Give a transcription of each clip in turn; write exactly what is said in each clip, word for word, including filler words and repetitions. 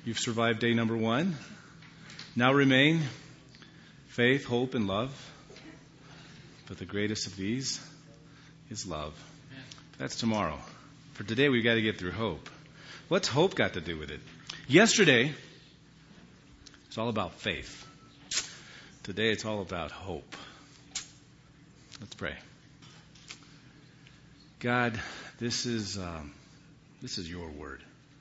You've survived day number one. Now remain faith, hope, and love. But the greatest of these is love. That's tomorrow. For today, we've got to get through hope. What's hope got to do with it? Yesterday, it's all about faith. Today, it's all about hope. Let's pray. God, this is um, this is your word.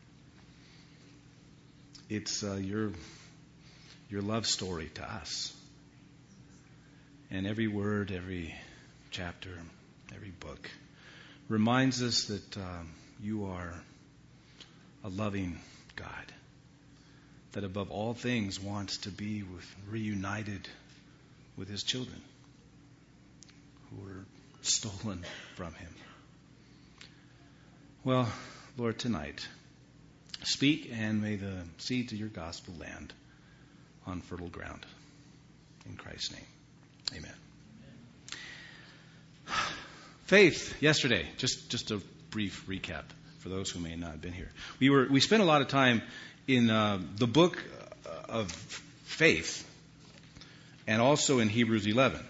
It's uh, your your love story to us. And every word, every chapter, every book reminds us that um, you are a loving God that above all things wants to be with, reunited with his children who were stolen from him. Well, Lord, tonight, speak and may the seeds of your gospel land on fertile ground. In Christ's name, amen. Faith, yesterday, just, just a brief recap for those who may not have been here. We were we spent a lot of time in uh, the book of faith and also in Hebrews eleven.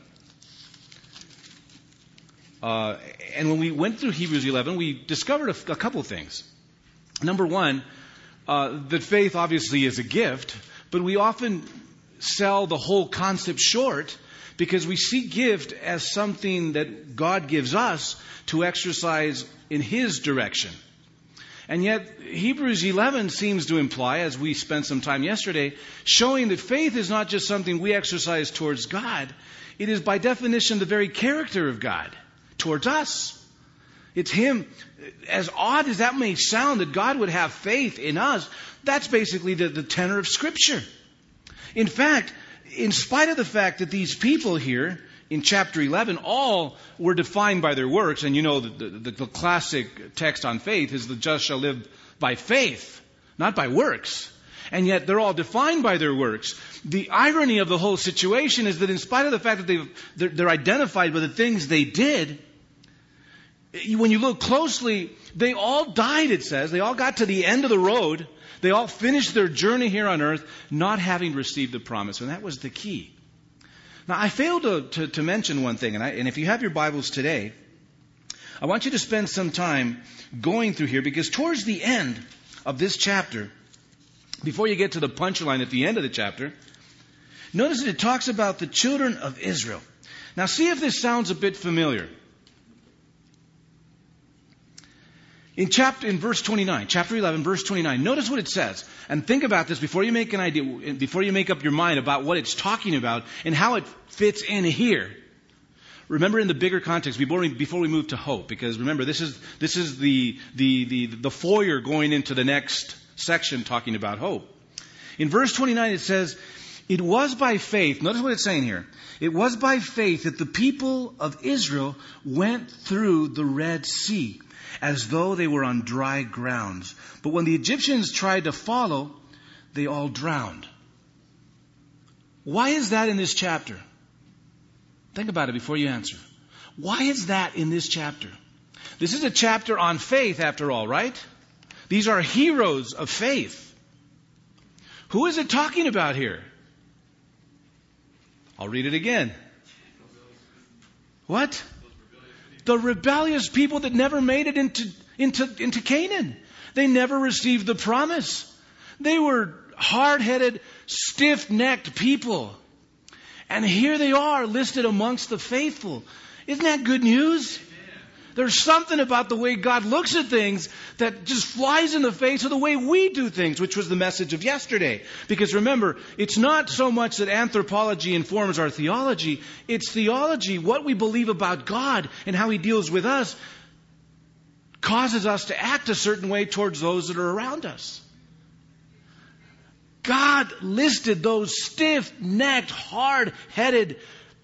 Uh, and when we went through Hebrews eleven, we discovered a, a couple of things. Number one, uh, that faith obviously is a gift, but we often sell the whole concept short because we see gift as something that God gives us to exercise in his direction. And yet, Hebrews eleven seems to imply, as we spent some time yesterday, showing that faith is not just something we exercise towards God. It is by definition the very character of God towards us. It's him. As odd as that may sound, that God would have faith in us, that's basically the, the tenor of Scripture. In fact, in spite of the fact that these people here in chapter eleven all were defined by their works, and you know the, the, the classic text on faith is the just shall live by faith, not by works. And yet they're all defined by their works. The irony of the whole situation is that in spite of the fact that they've, they're, they're identified by the things they did, when you look closely, they all died, it says. They all got to the end of the road. They all finished their journey here on earth not having received the promise. And that was the key. Now, I failed to, to, to mention one thing. And, I, and if you have your Bibles today, I want you to spend some time going through here. Because towards the end of this chapter, before you get to the punchline at the end of the chapter, notice that it talks about the children of Israel. Now, see if this sounds a bit familiar. In chapter, in verse twenty-nine, chapter eleven, verse twenty-nine, notice what it says. And think about this before you make an idea, before you make up your mind about what it's talking about and how it fits in here. Remember in the bigger context, before we, before we move to hope, because remember, this is, this is the, the, the, the foyer going into the next section talking about hope. In verse twenty-nine, it says, it was by faith, notice what it's saying here. It was by faith that the people of Israel went through the Red Sea, as though they were on dry grounds. But when the Egyptians tried to follow, they all drowned. Why is that in this chapter? Think about it before you answer. Why is that in this chapter? This is a chapter on faith, after all, right? These are heroes of faith. Who is it talking about here? I'll read it again. What? The rebellious people that never made it into, into, into Canaan. They never received the promise. They were hard-headed, stiff-necked people. And here they are listed amongst the faithful. Isn't that good news? There's something about the way God looks at things that just flies in the face of the way we do things, which was the message of yesterday. Because remember, it's not so much that anthropology informs our theology. It's theology, what we believe about God and how he deals with us, causes us to act a certain way towards those that are around us. God listed those stiff-necked, hard-headed,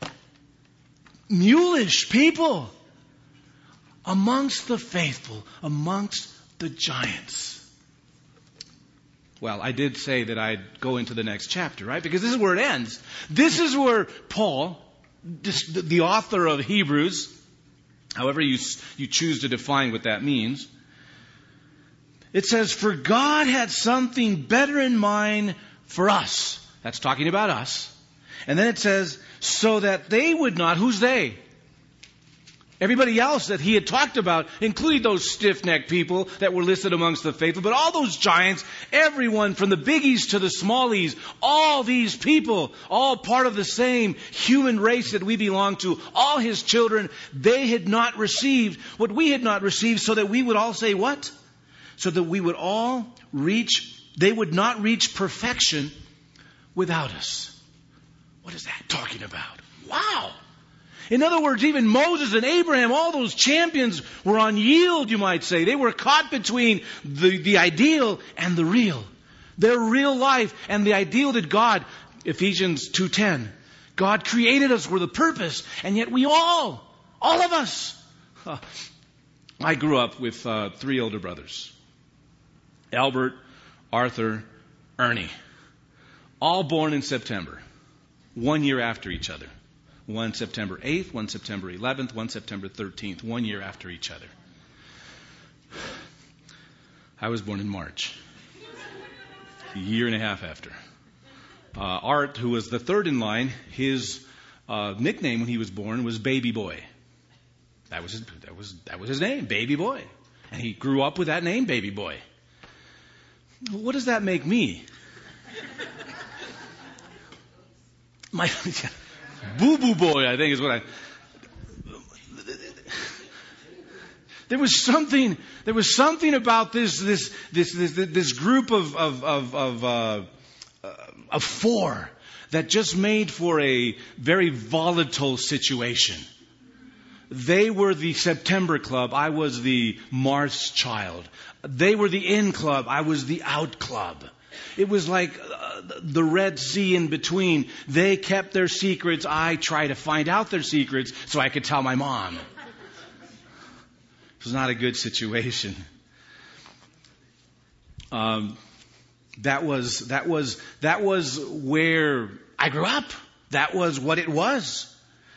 mulish people amongst the faithful, amongst the giants. Well, I did say that I'd go into the next chapter, right? Because this is where it ends. This is where Paul, the author of Hebrews, however you, you choose to define what that means, It says, for God had something better in mind for us. That's talking about us. And then it says, so that they would not, who's they? Everybody else that he had talked about, including those stiff-necked people that were listed amongst the faithful, but all those giants, everyone from the biggies to the smallies, all these people, all part of the same human race that we belong to, all his children, they had not received what we had not received, so that we would all say what? So that we would all reach, they would not reach perfection without us. What is that talking about? Wow! In other words, even Moses and Abraham, all those champions were on yield, you might say. They were caught between the, the ideal and the real. Their real life and the ideal that God, Ephesians two ten, God created us for the purpose, and yet we all, all of us. Uh, I grew up with uh, three older brothers. Albert, Arthur, Ernie. All born in September, one year after each other. One September eighth, one September eleventh, one September thirteenth, one year after each other. I was born in March, a year and a half after. Uh, Art, who was the third in line, his uh, nickname when he was born was Baby Boy. That was his, that was that was his name, Baby Boy, and he grew up with that name, Baby Boy. What does that make me? My. Boo Boo Boy, I think is what I... There was something, there was something about this, this, this, this, this group of, of, of, of, uh, of four that just made for a very volatile situation. They were the September club. I was the March child. They were the in club. I was the out club. It was like uh, the Red Sea in between. They kept their secrets. I tried to find out their secrets so I could tell my mom. It was not a good situation. Um, that was that was that was where I grew up. That was what it was.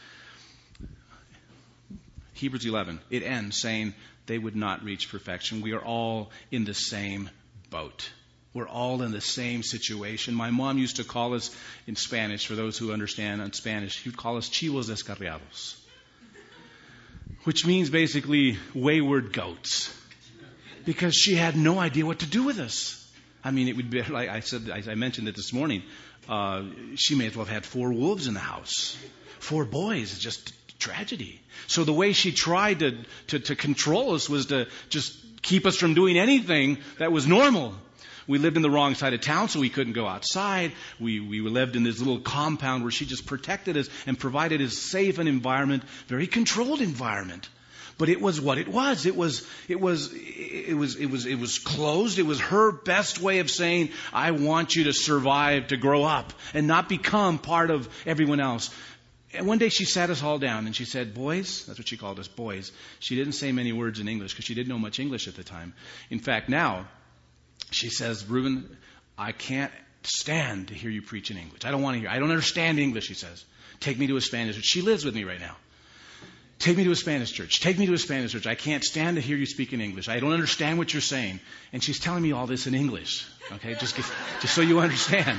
Hebrews eleven. It ends saying they would not reach perfection. We are all in the same boat. We're all in the same situation. My mom used to call us, in Spanish, for those who understand in Spanish, she would call us chivos descarriados, which means basically wayward goats, because she had no idea what to do with us. I mean, it would be like I said, I mentioned it this morning. Uh, she may as well have had four wolves in the house, four boys. It's just tragedy. So the way she tried to, to, to control us was to just keep us from doing anything that was normal. We lived in the wrong side of town, so we couldn't go outside. We we lived in this little compound where she just protected us and provided a safe an environment, very controlled environment. But it was what it was. It was it was it was it was it was closed. It was her best way of saying, I want you to survive, to grow up, and not become part of everyone else. And one day she sat us all down and she said, boys, that's what she called us, boys. She didn't say many words in English because she didn't know much English at the time. In fact, now, she says, Reuben, I can't stand to hear you preach in English. I don't want to hear. I don't understand English, she says. Take me to a Spanish church. She lives with me right now. Take me to a Spanish church. Take me to a Spanish church. I can't stand to hear you speak in English. I don't understand what you're saying. And she's telling me all this in English. Okay, just, get, just so you understand.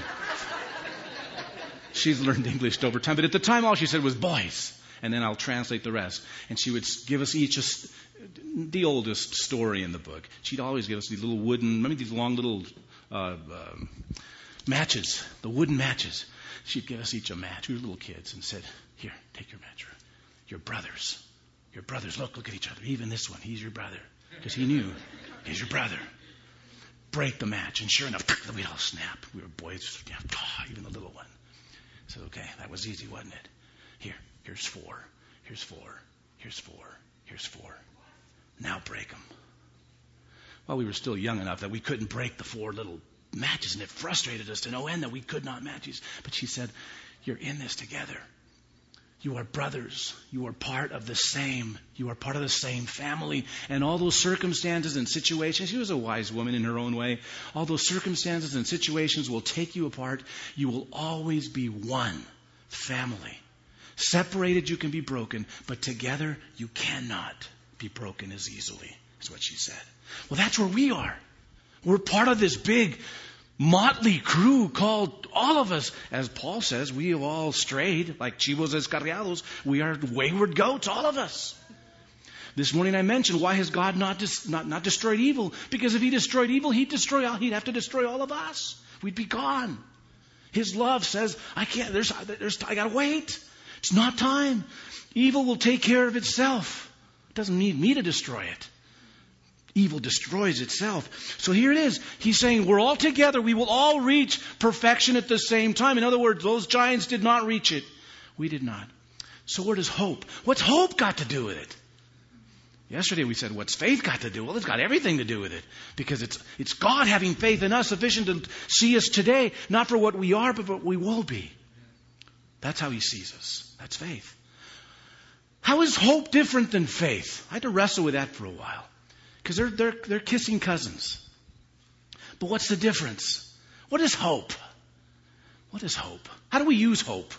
She's learned English over time. But at the time, all she said was, boys. And then I'll translate the rest. And she would give us each a, the oldest story in the book. She'd always give us these little wooden, maybe these long little uh, uh, matches, the wooden matches. She'd give us each a match. We were little kids and said, here, take your match. Your brothers. Your brothers. Look, look at each other. Even this one, he's your brother. Because he knew, he's your brother. Break the match. And sure enough, we'd all snap. We were boys, even the little one. I said, okay, that was easy, wasn't it? Here, here's four. Here's four. Here's four. Here's four. Now break them. Well, we were still young enough that we couldn't break the four little matches, and it frustrated us to no end that we could not match these. But she said, you're in this together. You are brothers. You are part of the same. You are part of the same family. And all those circumstances and situations, she was a wise woman in her own way. All those circumstances and situations will take you apart. You will always be one family. Separated, you can be broken, but together, you cannot be broken as easily, is what she said. Well, that's where we are. We're part of this big motley crew called all of us. As Paul says, we have all strayed like chivos descarriados. We are wayward goats, all of us. This morning I mentioned, why has God not, dis- not, not destroyed evil? Because if he destroyed evil, he'd destroy all, he'd have to destroy all of us. We'd be gone. His love says, I can't, there's, there's, I gotta wait. It's not time. Evil will take care of itself. It doesn't need me to destroy it. Evil destroys itself. So here it is. He's saying we're all together. We will all reach perfection at the same time. In other words, those giants did not reach it. We did not. So where does hope? What's hope got to do with it? Yesterday we said, what's faith got to do? Well, it's got everything to do with it. Because it's it's God having faith in us sufficient to see us today, not for what we are, but for what we will be. That's how he sees us. That's faith. How is hope different than faith? I had to wrestle with that for a while. Because they're, they're, they're kissing cousins. But what's the difference? What is hope? What is hope? How do we use hope?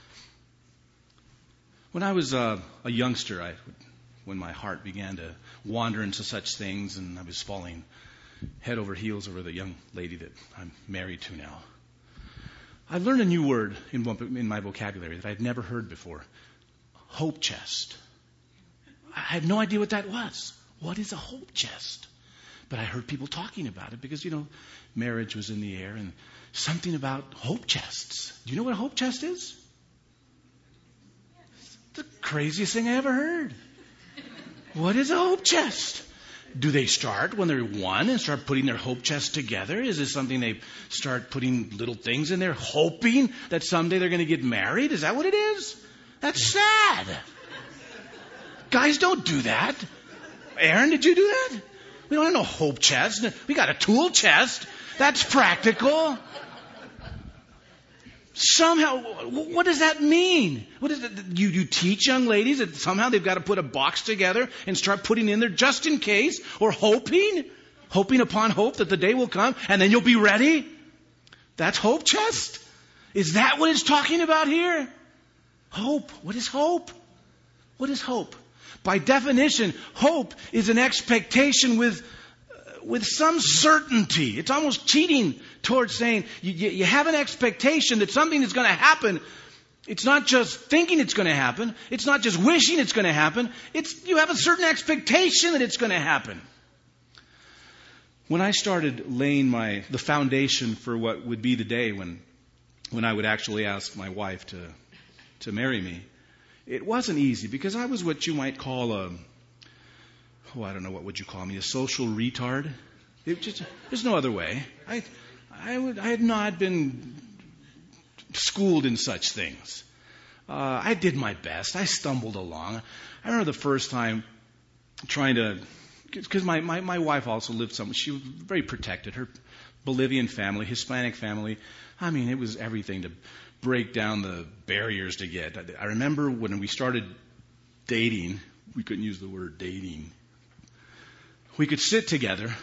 When I was uh, a youngster, I, when my heart began to wander into such things, and I was falling head over heels over the young lady that I'm married to now, I learned a new word in, in my vocabulary that I'd never heard before. Hope chest. I had no idea what that was. What is a hope chest? But I heard people talking about it because, you know, marriage was in the air and something about hope chests. Do you know what a hope chest is? It's the craziest thing I ever heard. What is a hope chest? Do they start when they're one and start putting their hope chest together? Is this something they start putting little things in there, hoping that someday they're going to get married? Is that what it is? That's sad. Guys don't do that. Aaron, did you do that? We don't have no hope chest. We got a tool chest. That's practical. Somehow, what does that mean? What is it? You, you teach young ladies that somehow they've got to put a box together and start putting in there just in case, or hoping, hoping upon hope that the day will come and then you'll be ready? That's hope chest? Is that what it's talking about here? Hope. What is hope? What is hope? By definition, hope is an expectation with uh, with some certainty. It's almost cheating towards saying you, you, you have an expectation that something is going to happen. It's not just thinking it's going to happen. It's not just wishing it's going to happen. It's you have a certain expectation that it's going to happen. When I started laying my the foundation for what would be the day when when I would actually ask my wife to to marry me, it wasn't easy because I was what you might call a, oh, I don't know, what would you call me, a social retard? It just, there's no other way. I, I, would, I had not been schooled in such things. Uh, I did my best. I stumbled along. I remember the first time trying to, because my, my, my wife also lived somewhere. She was very protected. Her Bolivian family, Hispanic family, I mean, it was everything to break down the barriers to get. I remember when we started dating, we couldn't use the word dating. We could sit together,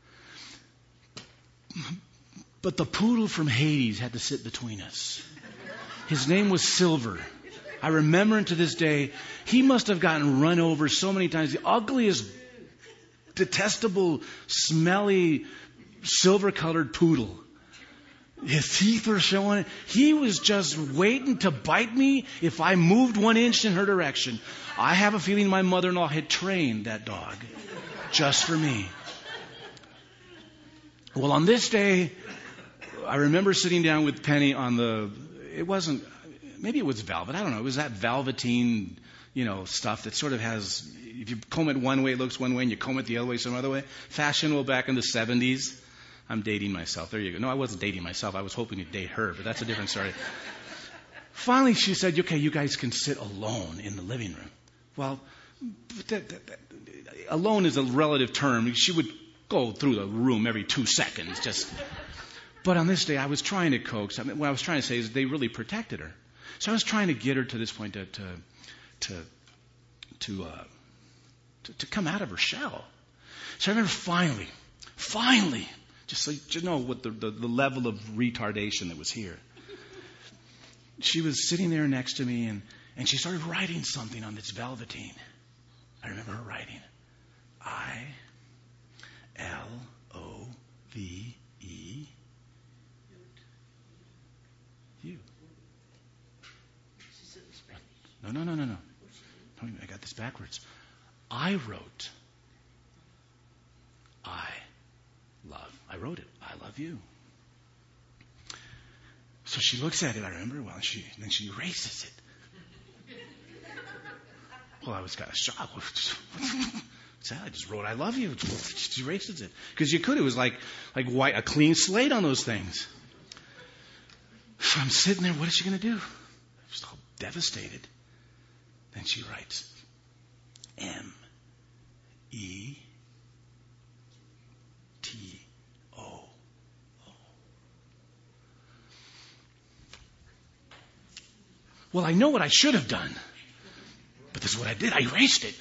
but the poodle from Hades had to sit between us. His name was Silver. I remember him to this day. He must have gotten run over so many times. The ugliest, detestable, smelly, silver-colored poodle. His teeth were showing. He was just waiting to bite me if I moved one inch in her direction. I have a feeling my mother-in-law had trained that dog just for me. Well, on this day, I remember sitting down with Penny on the, it wasn't, maybe it was velvet. I don't know. It was that velveteen, you know, stuff that sort of has, if you comb it one way, it looks one way, and you comb it the other way, some other way. Fashionable back in the seventies. I'm dating myself. There you go. No, I wasn't dating myself. I was hoping to date her, but that's a different story. Finally, she said, okay, you guys can sit alone in the living room. Well, that, that, that, alone is a relative term. She would go through the room every two seconds. Just. But on this day, I was trying to coax. I mean, what I was trying to say is they really protected her. So I was trying to get her to this point to to to to, uh, to, to come out of her shell. So I remember finally, finally, just so you know what the, the, the level of retardation that was here. She was sitting there next to me, and, and she started writing something on this velveteen. I remember her writing, I L O V E U. No, no, no, no, no. I got this backwards. I wrote, I love. I wrote it. I love you. So she looks at it, I remember, well, she, then she erases it. Well, I was kind of shocked. What's that? I just wrote, I love you. She erases it. Because you could. It was like, like white, a clean slate on those things. So I'm sitting there. What is she going to do? I was all devastated. Then she writes, M E T O. Well, I know what I should have done. But this is what I did. I erased it.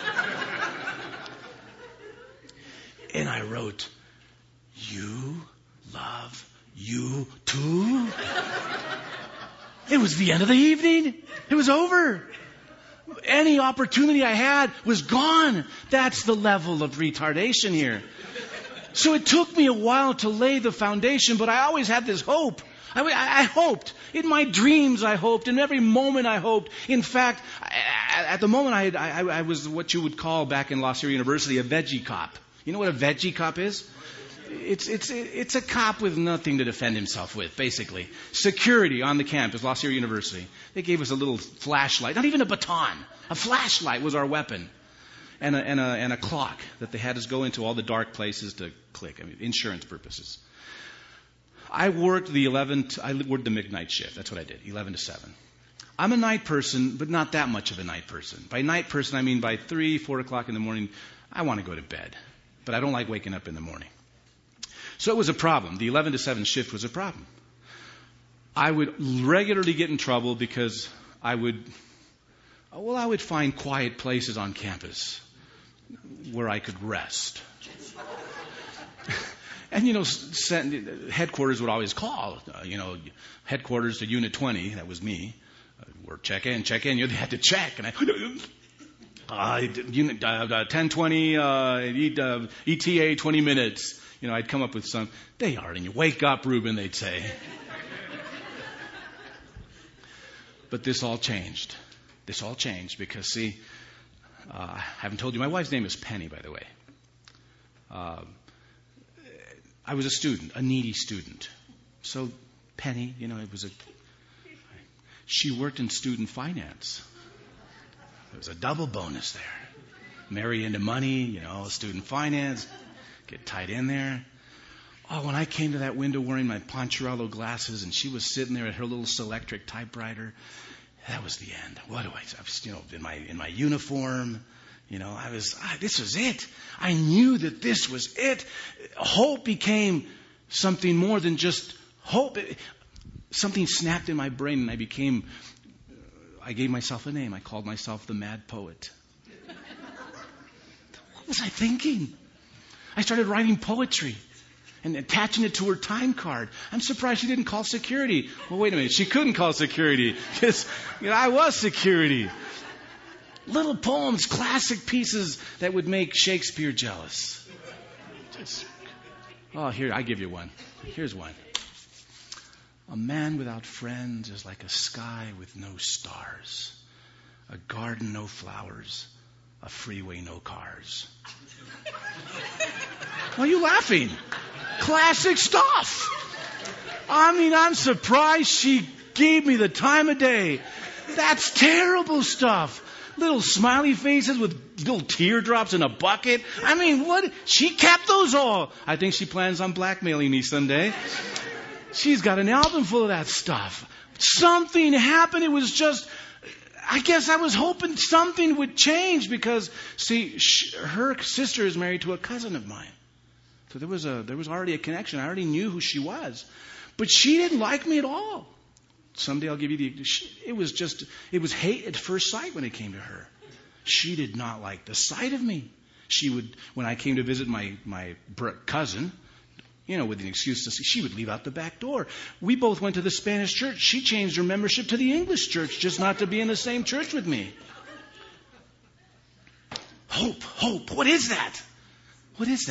And I wrote, you love you too? It was the end of the evening. It was over. Any opportunity I had was gone. That's the level of retardation here. So it took me a while to lay the foundation, but I always had this hope. I, I hoped. In my dreams, I hoped. In every moment, I hoped. In fact, at the moment, I, I, I was what you would call back in La Sierra University a veggie cop. You know what a veggie cop is? It's it's it's a cop with nothing to defend himself with, basically. Security on the campus, La Sierra University. They gave us a little flashlight, not even a baton. A flashlight was our weapon. And a, and a, and a clock that they had us go into all the dark places to click. I mean, insurance purposes. I worked the eleven. To, I worked the midnight shift. That's what I did, eleven to seven. I'm a night person, but not that much of a night person. By night person, I mean by three, four o'clock in the morning, I want to go to bed. But I don't like waking up in the morning. So it was a problem. The eleven to seven shift was a problem. I would regularly get in trouble because I would, well, I would find quiet places on campus where I could rest. And, you know, headquarters would always call, uh, you know, headquarters to Unit twenty, that was me. Uh, we're check in, check in, you had to check. And I, uh, unit, uh, ten twenty, uh, E T A, twenty minutes. You know, I'd come up with some, they are, and you wake up, Reuben, they'd say. But this all changed. This all changed because, see, uh, I haven't told you, my wife's name is Penny, by the way. Uh, I was a student, a needy student. So Penny, you know, it was a, she worked in student finance. There was a double bonus there. Marry into money, you know, student finance, get tied in there. Oh, when I came to that window wearing my Poncherello glasses and she was sitting there at her little Selectric typewriter, that was the end. What do I, I was, you know, in my, in my uniform, you know, I was, ah, this was it. I knew that this was it. Hope became something more than just hope. It, something snapped in my brain and I became, I gave myself a name. I called myself the Mad Poet. What was I thinking? I started writing poetry and attaching it to her time card. I'm surprised she didn't call security. Well, wait a minute. She couldn't call security because, you know, I was security. Little poems, classic pieces that would make Shakespeare jealous. Just, oh, here, I give you one. Here's one. A man without friends is like a sky with no stars, a garden, no flowers, a freeway, no cars. Why are you laughing? Classic stuff. I mean, I'm surprised she gave me the time of day. That's terrible stuff. Little smiley faces with little teardrops in a bucket. I mean, what? She kept those all. I think she plans on blackmailing me someday. She's got an album full of that stuff. Something happened. It was just, I guess I was hoping something would change because, see, she, her sister is married to a cousin of mine. So there was a there was already a connection. I already knew who she was. But she didn't like me at all. Someday I'll give you the... She, it was just... It was hate at first sight when it came to her. She did not like the sight of me. She would... When I came to visit my, my cousin, you know, with an excuse to see, she would leave out the back door. We both went to the Spanish church. She changed her membership to the English church just not to be in the same church with me. Hope, hope. What is that? What is that?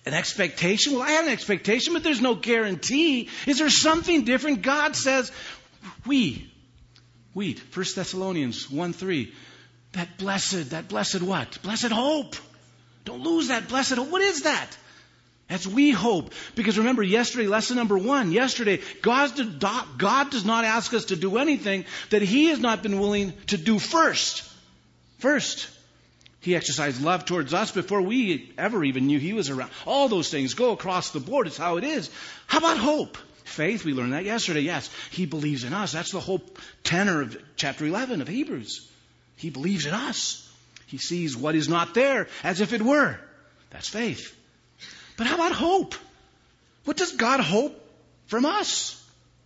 An expectation? Well, I have an expectation, but there's no guarantee. Is there something different? God says, we, we, First Thessalonians one three, that blessed, that blessed what? Blessed hope. Don't lose that blessed hope. What is that? That's we hope. Because remember, yesterday, lesson number one, yesterday, God, God does not ask us to do anything that He has not been willing to do first. First. He exercised love towards us before we ever even knew He was around. All those things go across the board. It's how it is. How about hope? Faith, we learned that yesterday. Yes, He believes in us. That's the whole tenor of chapter eleven of Hebrews. He believes in us. He sees what is not there as if it were. That's faith. But how about hope? What does God hope from us?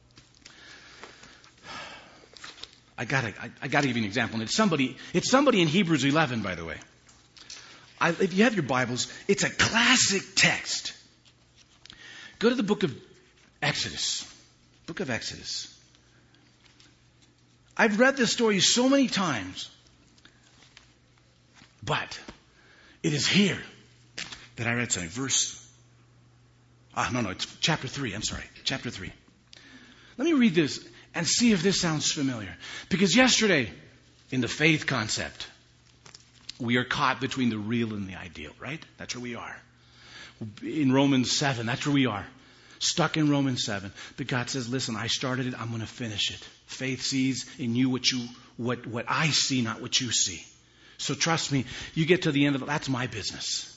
I gotta, I, I gotta give you an example. And it's somebody, it's somebody in Hebrews eleven, by the way. I, if you have your Bibles, it's a classic text. Go to the book of Exodus. Book of Exodus. I've read this story so many times, but it is here that I read something. Verse, ah, no, no, it's chapter three. I'm sorry, chapter three. Let me read this and see if this sounds familiar. Because yesterday, in the faith concept, we are caught between the real and the ideal, right? That's where we are. In Romans seven, that's where we are. Stuck in Romans seven. But God says, listen, I started it, I'm going to finish it. Faith sees in you what you what what I see, not what you see. So trust me, you get to the end of it, that's my business.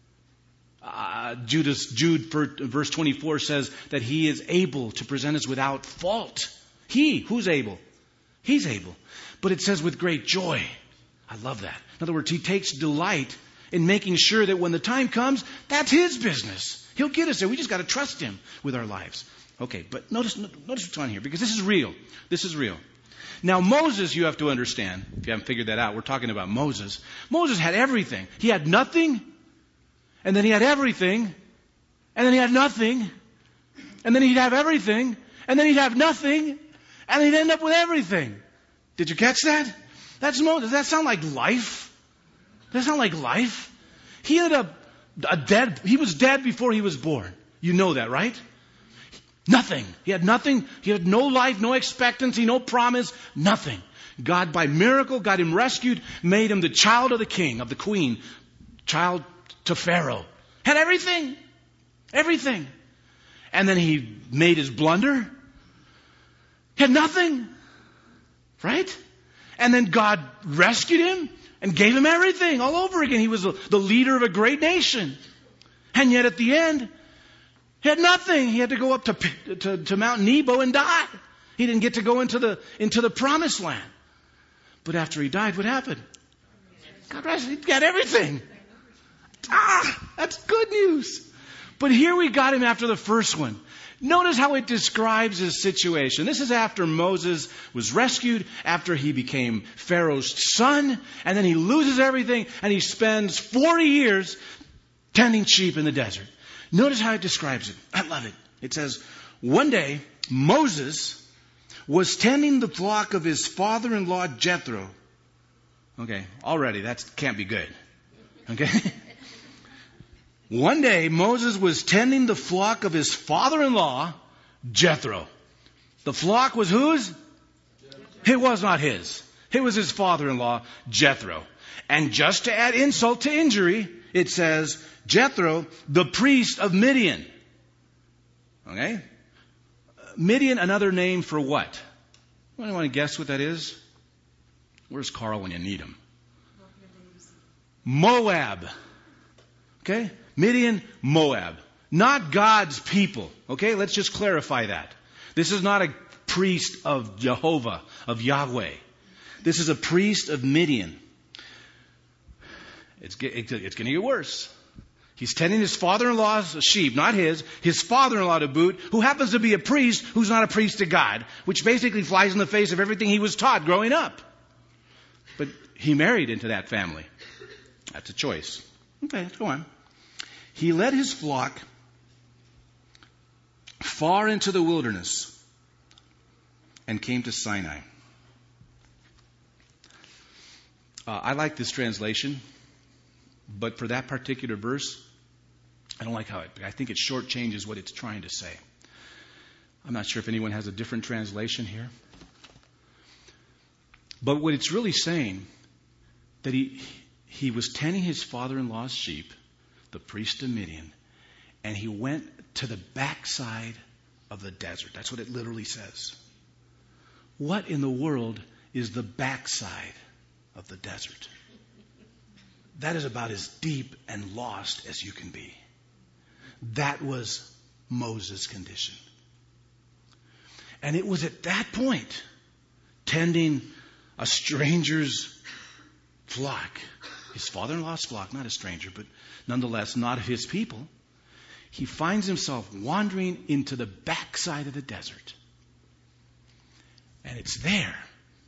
Uh, Judas, Jude, verse twenty-four says that He is able to present us without fault. He, who's able? He's able. But it says with great joy. I love that. In other words, He takes delight in making sure that when the time comes, that's His business. He'll get us there. We just got to trust Him with our lives. Okay, but notice, notice what's on here, because this is real. This is real. Now, Moses, you have to understand, if you haven't figured that out, we're talking about Moses. Moses had everything. He had nothing, and then he had everything, and then he had nothing, and then he'd have everything, and then he'd have nothing, and he'd end up with everything. Did you catch that? That's Moses. Does that sound like life? Does that sound like life? He ended up a dead, he was dead before he was born. You know that, right? Nothing. He had nothing. He had no life, no expectancy, no promise, nothing. God, by miracle, got him rescued, made him the child of the king, of the queen, child to Pharaoh. Had everything. Everything. And then he made his blunder. He had nothing. Right? And then God rescued him and gave him everything all over again. He was the leader of a great nation. And yet at the end, he had nothing. He had to go up to, to, to Mount Nebo and die. He didn't get to go into the, into the promised land. But after he died, what happened? God rescued. He got everything. Ah, that's good news. But here we got him after the first one. Notice how it describes his situation. This is after Moses was rescued, after he became Pharaoh's son, and then he loses everything, and he spends forty years tending sheep in the desert. Notice how it describes it. I love it. It says, one day, Moses was tending the flock of his father-in-law Jethro. Okay, already that can't be good. Okay? One day, Moses was tending the flock of his father-in-law, Jethro. The flock was whose? It was not his. It was his father-in-law, Jethro. And just to add insult to injury, it says, Jethro, the priest of Midian. Okay? Midian, another name for what? Anyone want to guess what that is? Where's Carl when you need him? Moab. Okay? Midian, Moab. Not God's people. Okay? Let's just clarify that. This is not a priest of Jehovah, of Yahweh. This is a priest of Midian. It's, it's going to get worse. He's tending his father-in-law's sheep, not his, his father-in-law to boot, who happens to be a priest who's not a priest to God, which basically flies in the face of everything he was taught growing up. But he married into that family. That's a choice. Okay, let's go on. He led his flock far into the wilderness and came to Sinai. Uh, I like this translation, but for that particular verse, I don't like how it, I think it shortchanges what it's trying to say. I'm not sure if anyone has a different translation here. But what it's really saying, that he he was tending his father-in-law's sheep, the priest of Midian, and he went to the backside of the desert. That's what it literally says. What in the world is the backside of the desert? That is about as deep and lost as you can be. That was Moses' condition. And it was at that point, tending a stranger's flock, his father-in-law's flock, not a stranger, but nonetheless not of his people, he finds himself wandering into the backside of the desert. And it's there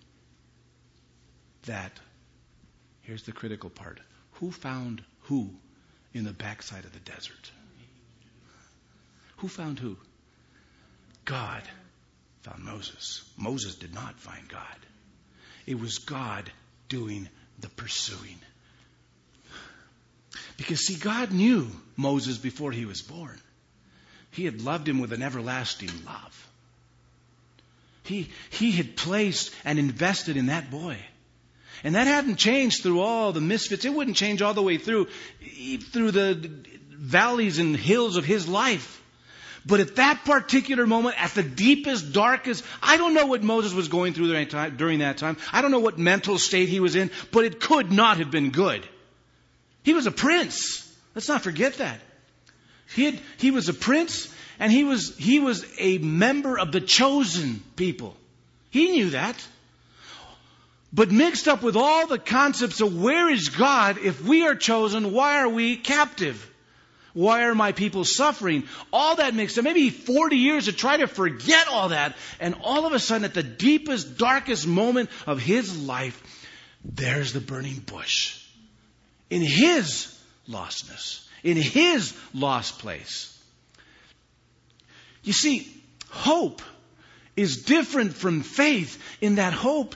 that, here's the critical part, who found who in the backside of the desert? Who found who? God found Moses. Moses did not find God. It was God doing the pursuing. Because, see, God knew Moses before he was born. He had loved him with an everlasting love. He, he had placed and invested in that boy. And that hadn't changed through all the misfits. It wouldn't change all the way through, through the valleys and hills of his life. But at that particular moment, at the deepest, darkest, I don't know what Moses was going through during that time. I don't know what mental state he was in, but it could not have been good. He was a prince. Let's not forget that. He had, he was a prince, and he was, he was a member of the chosen people. He knew that. But mixed up with all the concepts of where is God, if we are chosen, why are we captive? Why are my people suffering? All that mixed up. Maybe forty years to try to forget all that. And all of a sudden, at the deepest, darkest moment of his life, there's the burning bush. In his lostness. In his lost place. You see, hope is different from faith in that hope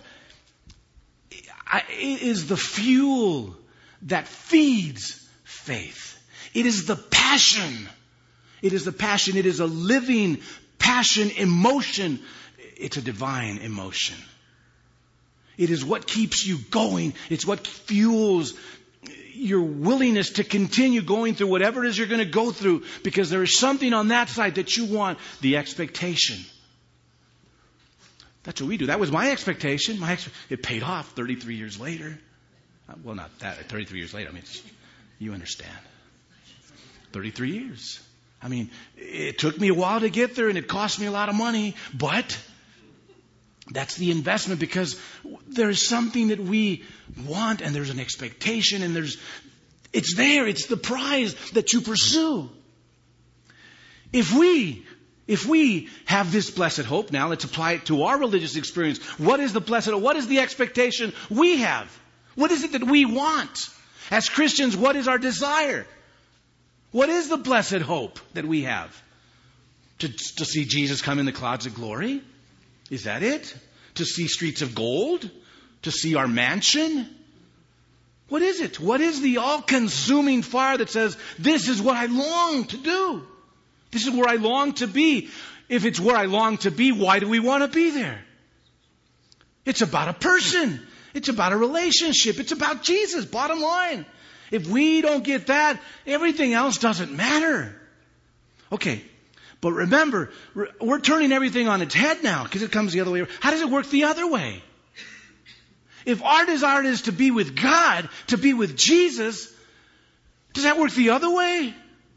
is the fuel that feeds faith. It is the passion. It is the passion. It is a living passion, emotion. It's a divine emotion. It is what keeps you going. It's what fuels your willingness to continue going through whatever it is you're going to go through, because there is something on that side that you want, the expectation. That's what we do. That was my expectation. My ex- it paid off thirty-three years later. Well, not that, thirty-three years later. I mean, you understand. thirty-three years. I mean, it took me a while to get there, and it cost me a lot of money, but that's the investment, because there's something that we want, and there's an expectation, and there's, it's there. It's the prize that you pursue. If we, if we have this blessed hope, now let's apply it to our religious experience. What is the blessed hope? What is the expectation we have? What is it that we want? As Christians, what is our desire? What is the blessed hope that we have? To, to see Jesus come in the clouds of glory? Is that it? To see streets of gold? To see our mansion? What is it? What is the all-consuming fire that says, this is what I long to do? This is where I long to be. If it's where I long to be, why do we want to be there? It's about a person. It's about a relationship. It's about Jesus, bottom line. If we don't get that, everything else doesn't matter. Okay, but remember, we're turning everything on its head now, because it comes the other way. How does it work the other way? If our desire is to be with God, to be with Jesus, does that work the other way?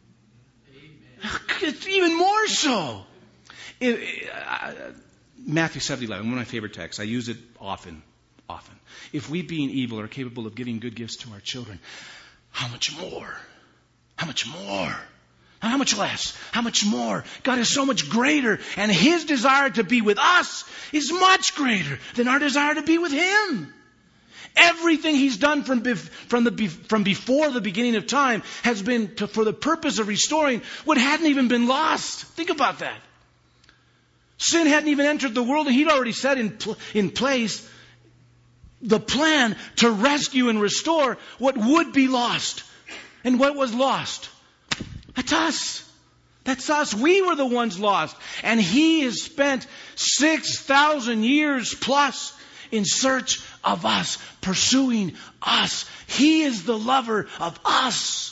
It's even more so. It, it, uh, Matthew seven eleven, one of my favorite texts. I use it often, often. If we, being evil, are capable of giving good gifts to our children, how much more? How much more? How much less? How much more? God is so much greater, and His desire to be with us is much greater than our desire to be with Him. Everything He's done from, bef- from, the, from before the beginning of time has been to, for the purpose of restoring what hadn't even been lost. Think about that. Sin hadn't even entered the world, and He'd already set in, pl- in place the plan to rescue and restore what would be lost. And what was lost? That's us. That's us. We were the ones lost. And He has spent six thousand years plus in search of us, pursuing us. He is the lover of us.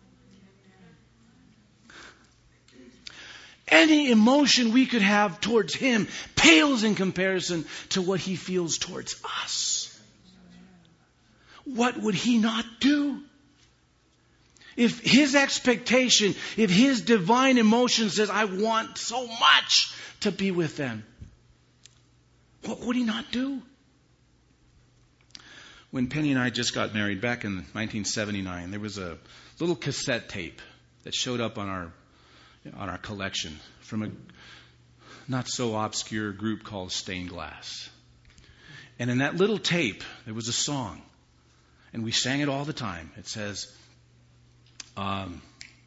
Any emotion we could have towards Him pales in comparison to what He feels towards us. What would He not do? If His expectation, if His divine emotion says, I want so much to be with them, what would He not do? When Penny and I just got married back in nineteen seventy-nine, there was a little cassette tape that showed up on our on our collection from a not so obscure group called Stained Glass. And in that little tape, there was a song. And we sang it all the time. It says, um,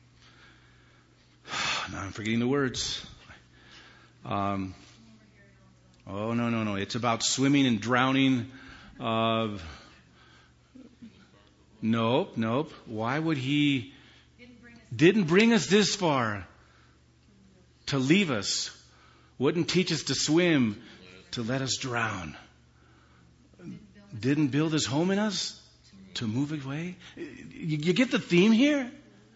now I'm forgetting the words. Um, oh, no, no, no. It's about swimming and drowning. Uh, nope, nope. Why would He didn't bring us this far to leave us? Wouldn't teach us to swim to let us drown. Didn't build His home in us to move away. You, you get the theme here?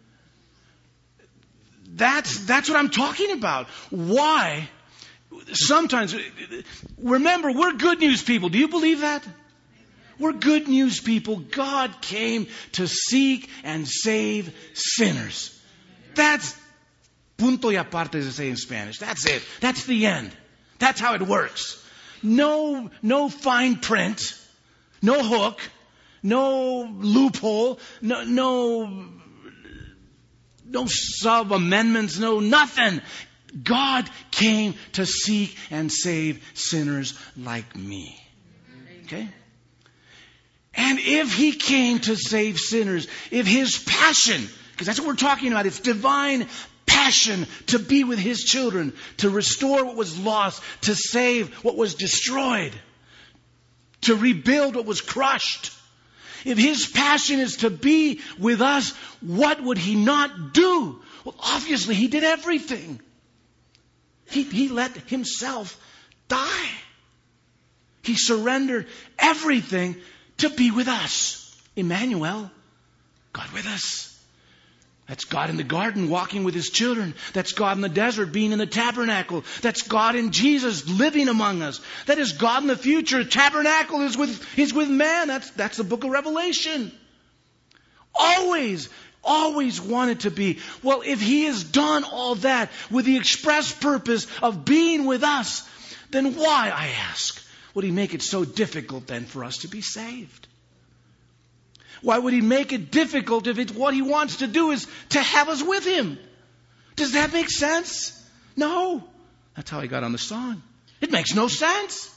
That's, that's what I'm talking about. Why? Sometimes, remember, we're good news people. Do you believe that? We're good news people. God came to seek and save sinners. That's punto y aparte, as they say in Spanish. That's it. That's the end. That's how it works. No, no fine print. No hook. No loophole. No, no, no sub amendments. No nothing. God came to seek and save sinners like me. Okay? And if He came to save sinners, if His passion, because that's what we're talking about, it's divine passion to be with His children, to restore what was lost, to save what was destroyed, to rebuild what was crushed. If His passion is to be with us, what would He not do? Well, obviously He did everything. He, he let Himself die. He surrendered everything to be with us. Emmanuel, God with us. That's God in the garden walking with His children. That's God in the desert being in the tabernacle. That's God in Jesus living among us. That is God in the future. Tabernacle is with, is with man. That's, that's the book of Revelation. Always, always wanted to be. Well, if He has done all that with the express purpose of being with us, then why, I ask, would He make it so difficult then for us to be saved? Why would He make it difficult if it's what He wants to do is to have us with Him? Does that make sense? No. That's how I got on the song. It makes no sense.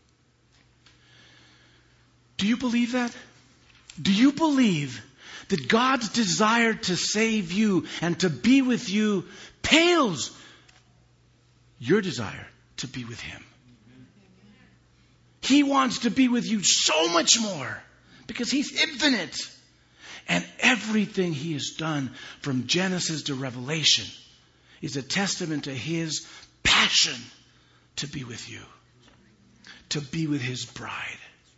Do you believe that? Do you believe that God's desire to save you and to be with you pales your desire to be with Him? He wants to be with you so much more. Because He's infinite. And everything He has done from Genesis to Revelation is a testament to His passion to be with you. To be with His bride.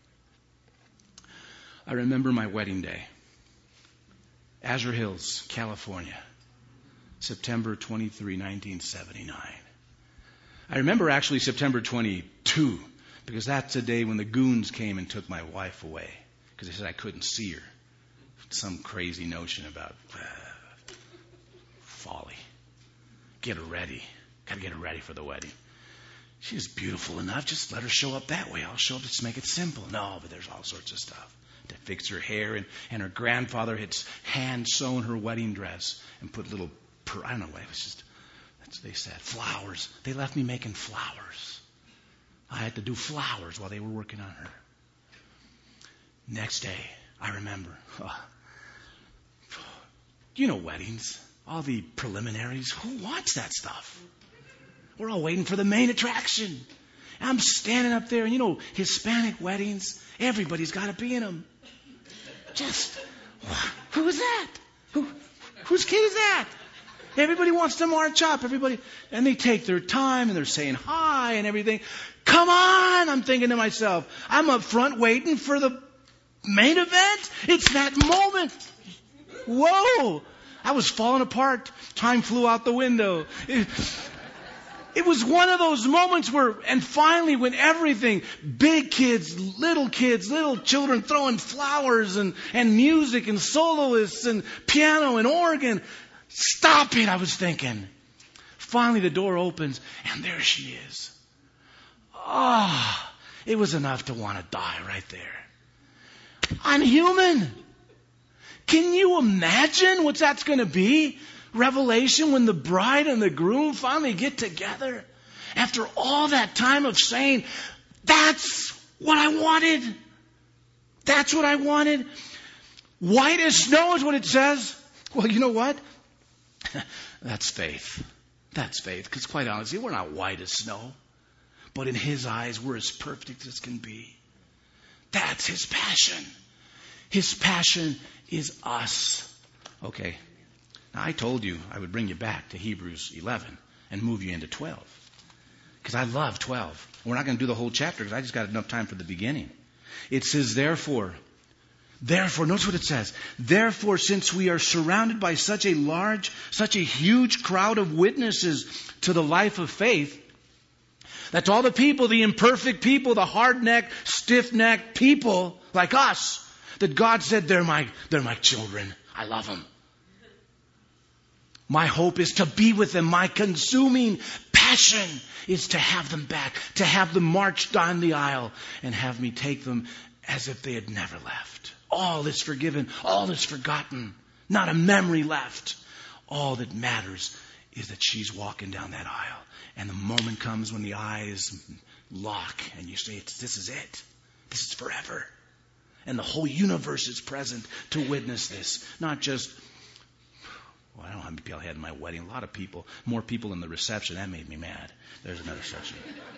I remember my wedding day. Azure Hills, California. September twenty-third, nineteen seventy-nine. I remember actually September twenty-second. Because that's the day when the goons came and took my wife away. Because they said I couldn't see her. Some crazy notion about uh, folly. Get her ready. Got to get her ready for the wedding. She's beautiful enough. Just let her show up that way. I'll show up. Just make it simple. No, but there's all sorts of stuff. To fix her hair. And, and her grandfather had hand sewn her wedding dress. And put little, per, I don't know what it was just, that's what they said. Flowers. They left me making flowers. I had to do flowers while they were working on her. Next day, I remember, oh, you know weddings, all the preliminaries. Who wants that stuff? We're all waiting for the main attraction. I'm standing up there, and you know, Hispanic weddings, everybody's got to be in them. Just, who is that? Who, whose kid is that? Everybody wants to march up. Everybody, and they take their time and they're saying hi and everything. Come on, I'm thinking to myself. I'm up front waiting for the main event. It's that moment. Whoa. I was falling apart. Time flew out the window. It, it was one of those moments where, and finally when everything, big kids, little kids, little children throwing flowers and, and music and soloists and piano and organ. Stop it, I was thinking. Finally the door opens and there she is. Ah, oh, it was enough to want to die right there. I'm human. Can you imagine what that's going to be? Revelation, when the bride and the groom finally get together. After all that time of saying, that's what I wanted. That's what I wanted. White as snow is what it says. Well, you know what? That's faith. That's faith. Because quite honestly, we're not white as snow. But in His eyes, we're as perfect as can be. That's His passion. His passion is us. Okay. Now, I told you I would bring you back to Hebrews eleven and move you into twelve. Because I love twelve. We're not going to do the whole chapter because I just got enough time for the beginning. It says, therefore, therefore, notice what it says. Therefore, since we are surrounded by such a large, such a huge crowd of witnesses to the life of faith, that's all the people, the imperfect people, the hard-necked, stiff-necked people like us, that God said, they're my, they're my children. I love them. My hope is to be with them. My consuming passion is to have them back, to have them march down the aisle and have me take them as if they had never left. All is forgiven. All is forgotten. Not a memory left. All that matters is that she's walking down that aisle. And the moment comes when the eyes lock and you say, it's, this is it. This is forever. And the whole universe is present to witness this. Not just, well, I don't know how many people I had in my wedding. A lot of people. More people in the reception. That made me mad. There's another section.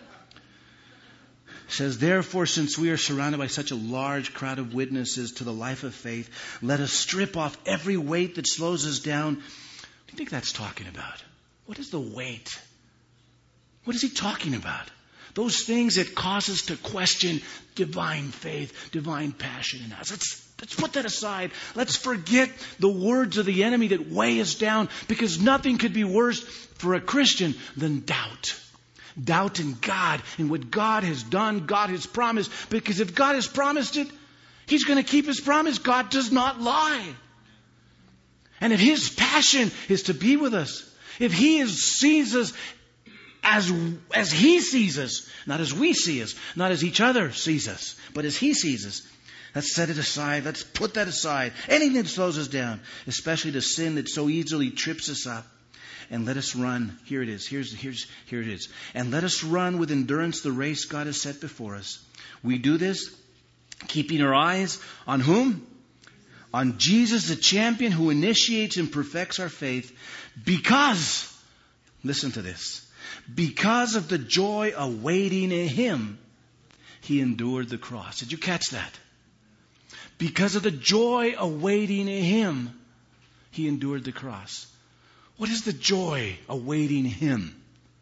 It says, therefore, since we are surrounded by such a large crowd of witnesses to the life of faith, let us strip off every weight that slows us down. What do you think that's talking about? What is the weight? What is he talking about? Those things that cause us to question divine faith, divine passion in us. Let's, let's put that aside. Let's forget the words of the enemy that weigh us down, because nothing could be worse for a Christian than doubt. Doubt in God and what God has done, God has promised. Because if God has promised it, He's going to keep His promise. God does not lie. And if His passion is to be with us, if He is, sees us as, as He sees us, not as we see us, not as each other sees us, but as He sees us, let's set it aside. Let's put that aside. Anything that slows us down, especially the sin that so easily trips us up. And let us run. Here it is. Here's, here's, here it is. And let us run with endurance the race God has set before us. We do this keeping our eyes on whom? On Jesus, the champion who initiates and perfects our faith. Because, listen to this, because of the joy awaiting Him, He endured the cross. Did you catch that? Because of the joy awaiting Him, He endured the cross. What is the joy awaiting Him?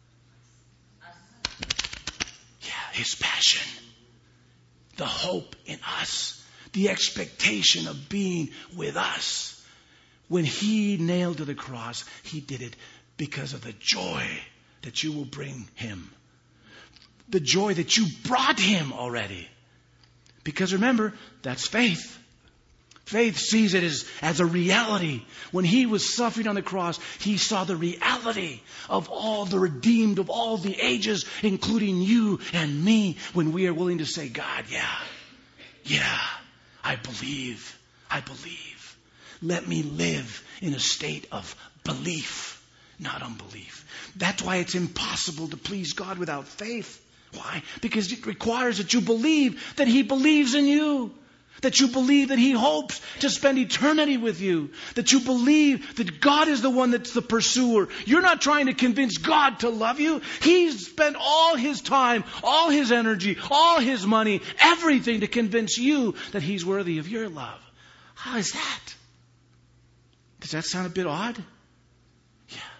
Yeah, His passion. The hope in us. The expectation of being with us. When He nailed to the cross, He did it because of the joy that you will bring Him. The joy that you brought Him already. Because remember, that's faith. Faith sees it as, as a reality. When He was suffering on the cross, He saw the reality of all the redeemed of all the ages, including you and me, when we are willing to say, God, yeah, yeah, I believe, I believe. Let me live in a state of belief, not unbelief. That's why it's impossible to please God without faith. Why? Because it requires that you believe that He believes in you. That you believe that He hopes to spend eternity with you. That you believe that God is the one that's the pursuer. You're not trying to convince God to love you. He's spent all His time, all His energy, all His money, everything to convince you that He's worthy of your love. How is that? Does that sound a bit odd? Yeah.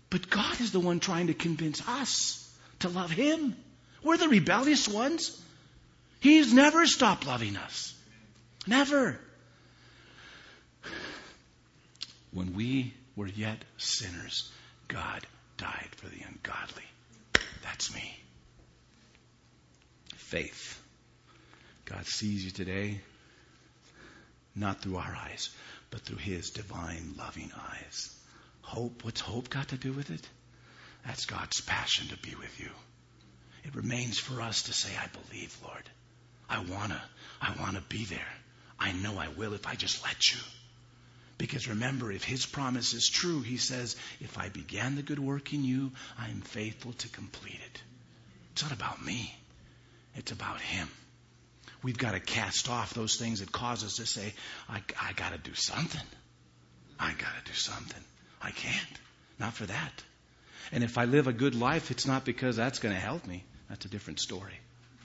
But God is the one trying to convince us to love Him. We're the rebellious ones. He's never stopped loving us. Never. When we were yet sinners, God died for the ungodly. That's me. Faith. God sees you today, not through our eyes, but through His divine, loving eyes. Hope. What's hope got to do with it? That's God's passion to be with you. It remains for us to say, I believe, Lord. I wanna, I wanna be there. I know I will if I just let you. Because remember, if His promise is true, He says, if I began the good work in you, I am faithful to complete it. It's not about me. It's about Him. We've got to cast off those things that cause us to say, I, I got to do something. I got to do something. I can't. Not for that. And if I live a good life, it's not because that's going to help me. That's a different story.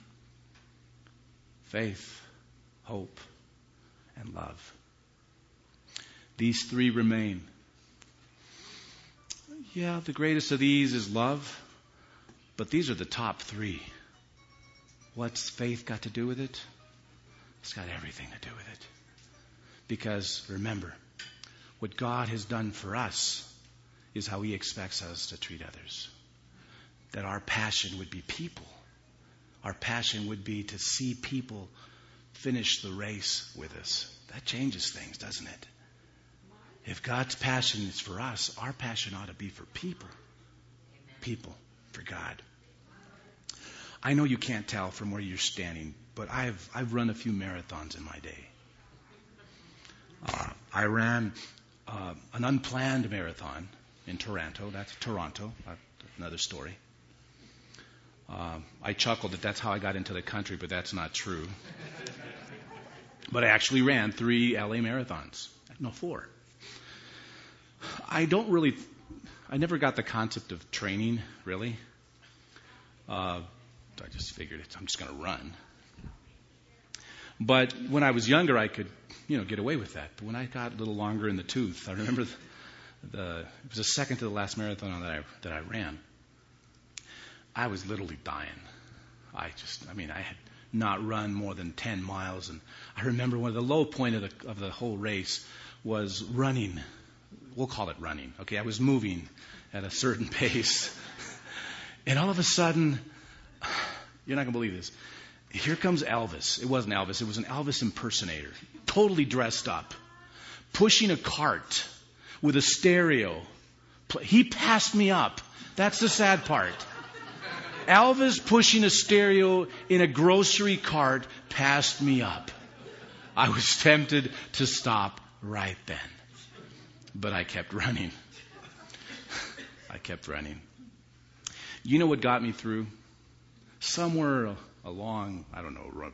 Faith, hope, and love. These three remain. Yeah, the greatest of these is love, but these are the top three. What's faith got to do with it? It's got everything to do with it. Because remember, what God has done for us is how He expects us to treat others. That our passion would be people. Our passion would be to see people finish the race with us. That changes things, doesn't it? If God's passion is for us, our passion ought to be for people. People, for God. I know you can't tell from where you're standing, but I've I've run a few marathons in my day. Uh, I ran uh, an unplanned marathon in Toronto. That's Toronto. That's another story. Uh, I chuckled that that's how I got into the country, but that's not true. But I actually ran three L A marathons. No, four. I don't really, I never got the concept of training, really. Uh, I just figured it, I'm just going to run. But when I was younger, I could, you know, get away with that. But when I got a little longer in the tooth, I remember the, the it was the second to the last marathon that I that I ran. I was literally dying. I just, I mean, I had not run more than ten miles, and I remember one of the low point of the of the whole race was running. We'll call it running. Okay, I was moving at a certain pace, and all of a sudden, you're not going to believe this. Here comes Elvis. It wasn't Elvis. It was an Elvis impersonator, totally dressed up, pushing a cart with a stereo. He passed me up. That's the sad part. Elvis pushing a stereo in a grocery cart passed me up. I was tempted to stop right then. But I kept running. I kept running. You know what got me through? Somewhere along, I don't know,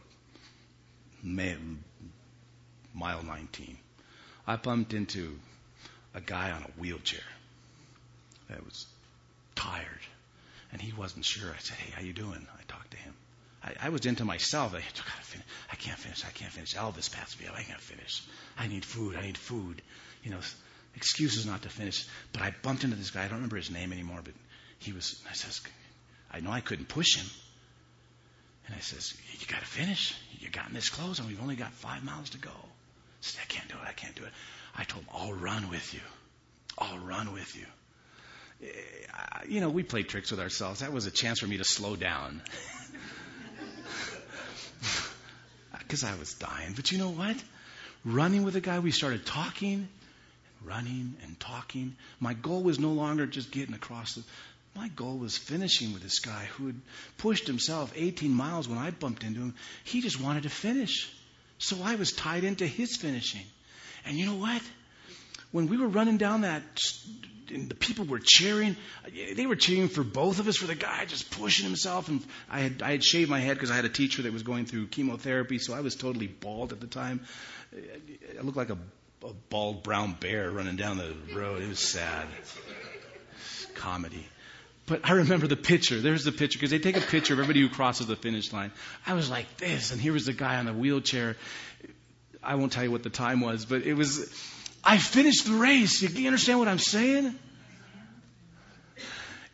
mile nineteen, I bumped into a guy on a wheelchair that was tired. And he wasn't sure. I said, hey, how you doing? I talked to him. I, I was into myself. I, gotta finish. I can't finish. I can't finish. Elvis passed me up. I can't finish. I need food. I need food. You know, excuses not to finish. But I bumped into this guy. I don't remember his name anymore, but he was, I says, I know I couldn't push him. And I says, you got to finish. You gotten this close, and we've only got five miles to go. I said, I can't do it. I can't do it. I told him, I'll run with you. I'll run with you. You know, we play tricks with ourselves. That was a chance for me to slow down. Because I was dying. But you know what? Running with a guy, we started talking, running and talking. My goal was no longer just getting across the... My goal was finishing with this guy who had pushed himself eighteen miles when I bumped into him. He just wanted to finish. So I was tied into his finishing. And you know what? When we were running down that... and the people were cheering. They were cheering for both of us, for the guy just pushing himself. And I had I had shaved my head because I had a teacher that was going through chemotherapy, so I was totally bald at the time. I looked like a, a bald brown bear running down the road. It was sad. Comedy. But I remember the picture. There's the picture, because they take a picture of everybody who crosses the finish line. I was like this, and here was the guy on the wheelchair. I won't tell you what the time was, but it was... I finished the race. You understand what I'm saying?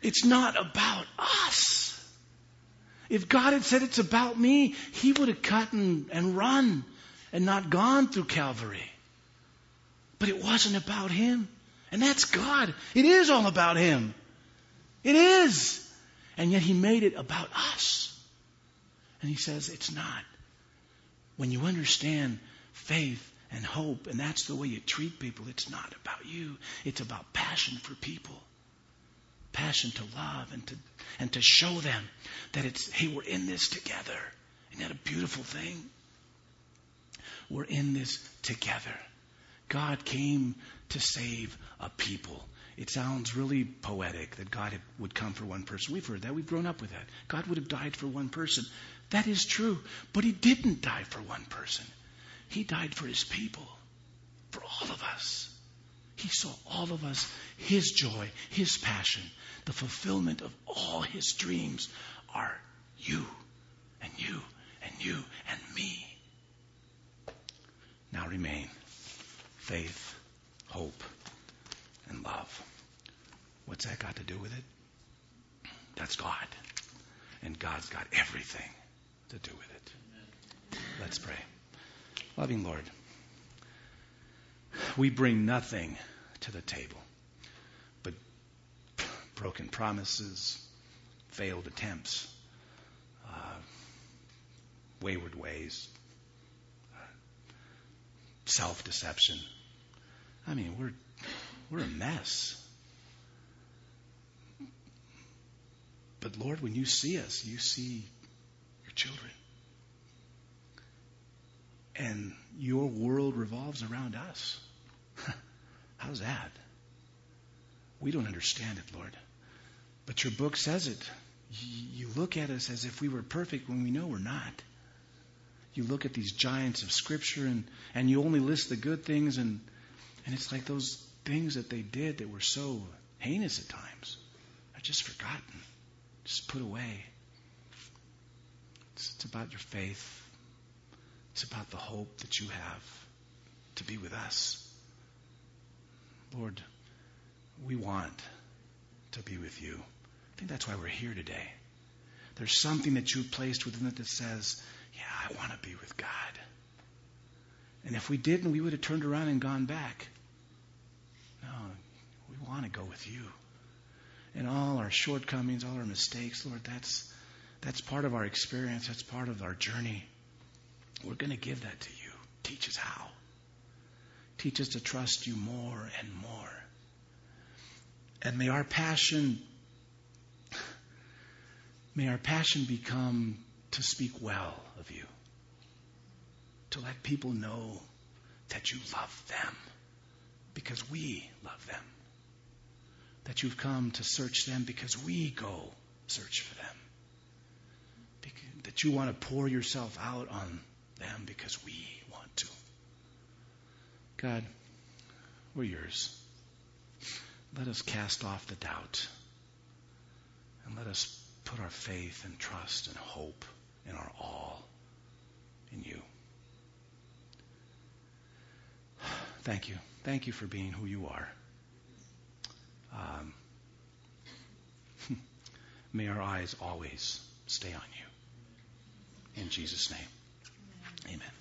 It's not about us. If God had said it's about me, he would have cut and, and run and not gone through Calvary. But it wasn't about him. And that's God. It is all about him. It is. And yet he made it about us. And he says it's not. When you understand faith and hope, and that's the way you treat people, it's not about you. It's about passion for people. Passion to love and to and to show them that it's, hey, we're in this together. Isn't that a beautiful thing? We're in this together. God came to save a people. It sounds really poetic that God would come for one person. We've heard that. We've grown up with that. God would have died for one person. That is true. But he didn't die for one person. He died for his people, for all of us. He saw all of us, his joy, his passion, the fulfillment of all his dreams are you and you and you and me. Now remain faith, hope, and love. What's that got to do with it? That's God. And God's got everything to do with it. Let's pray. Loving Lord, we bring nothing to the table but broken promises, failed attempts, uh, wayward ways, self-deception. I mean, we're we're a mess. But Lord, when you see us, you see your children. And your world revolves around us. How's that? We don't understand it, Lord. But your book says it. You look at us as if we were perfect when we know we're not. You look at these giants of Scripture and, and you only list the good things, and, and it's like those things that they did that were so heinous at times are just forgotten, just put away. It's, it's about your faith. It's about the hope that you have to be with us. Lord, we want to be with you. I think that's why we're here today. There's something that you've placed within it that says, yeah, I want to be with God. And if we didn't, we would have turned around and gone back. No, we want to go with you. And all our shortcomings, all our mistakes, Lord, that's that's part of our experience. That's part of our journey. We're going to give that to you. Teach us how. Teach us to trust you more and more. And may our passion, may our passion become to speak well of you. To let people know that you love them because we love them. That you've come to search them because we go search for them. Because, that you want to pour yourself out on them because we want to. God, we're yours. Let us cast off the doubt. And let us put our faith and trust and hope and our all in you. Thank you. Thank you for being who you are. Um, may our eyes always stay on you. In Jesus' name, amen.